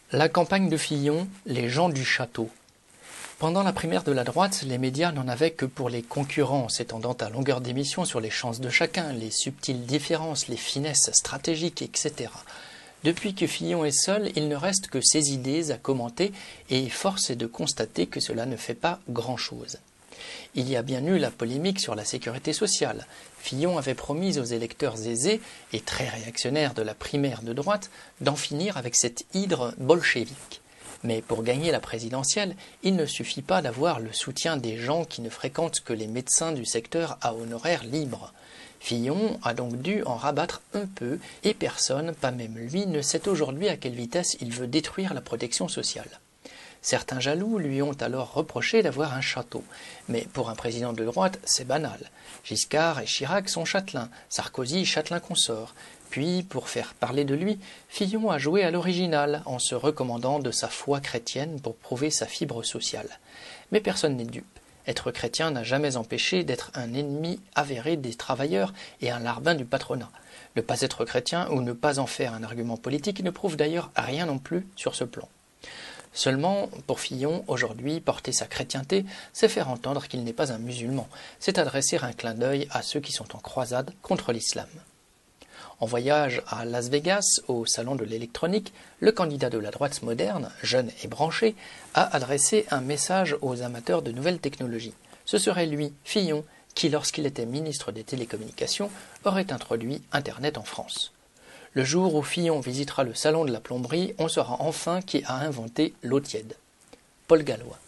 La campagne de Fillon, les gens du château. Pendant la primaire de la droite, les médias n'en avaient que pour les concurrents, s'étendant à longueur d'émission sur les chances de chacun, les subtiles différences, les finesses stratégiques, etc. Depuis que Fillon est seul, il ne reste que ses idées à commenter, et force est de constater que cela ne fait pas grand-chose. Il y a bien eu la polémique sur la sécurité sociale. Fillon avait promis aux électeurs aisés et très réactionnaires de la primaire de droite d'en finir avec cette hydre bolchevique. Mais pour gagner la présidentielle, il ne suffit pas d'avoir le soutien des gens qui ne fréquentent que les médecins du secteur à honoraires libres. Fillon a donc dû en rabattre un peu, et personne, pas même lui, ne sait aujourd'hui à quelle vitesse il veut détruire la protection sociale. Certains jaloux lui ont alors reproché d'avoir un château. Mais pour un président de droite, c'est banal. Giscard et Chirac sont châtelains, Sarkozy châtelain consort. Puis, pour faire parler de lui, Fillon a joué à l'original en se recommandant de sa foi chrétienne pour prouver sa fibre sociale. Mais personne n'est dupe. Être chrétien n'a jamais empêché d'être un ennemi avéré des travailleurs et un larbin du patronat. Ne pas être chrétien ou ne pas en faire un argument politique ne prouve d'ailleurs rien non plus sur ce plan. Seulement, pour Fillon, aujourd'hui, porter sa chrétienté, c'est faire entendre qu'il n'est pas un musulman, c'est adresser un clin d'œil à ceux qui sont en croisade contre l'islam. En voyage à Las Vegas, au salon de l'électronique, le candidat de la droite moderne, jeune et branché, a adressé un message aux amateurs de nouvelles technologies. Ce serait lui, Fillon, qui, lorsqu'il était ministre des Télécommunications, aurait introduit Internet en France. Le jour où Fillon visitera le salon de la plomberie, on saura enfin qui a inventé l'eau tiède. Paul Gallois.